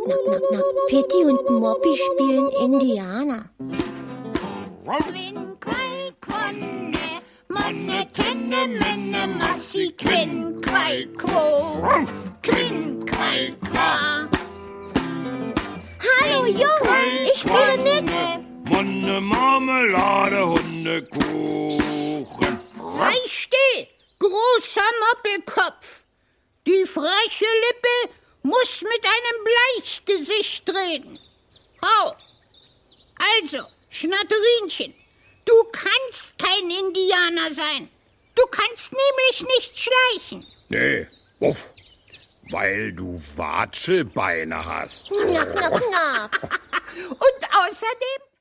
Na, Pitti und Moppi spielen Indianer. Quin, quai, quonne, monne, tenne, menne, massi, quin, quai, quo, quin, quai, qua. Hallo Jungs, ich spiele mit. Monne, Marmelade, Hundekuchen. Sei still, großer Moppelkopf. Die freche Lippe muss mit einem Bleichgesicht reden. Hau! Also, Schnatterinchen, du kannst kein Indianer sein. Du kannst nämlich nicht schleichen. Nee, uff, weil du Watschebeine hast. Knack, knack, knack. Und außerdem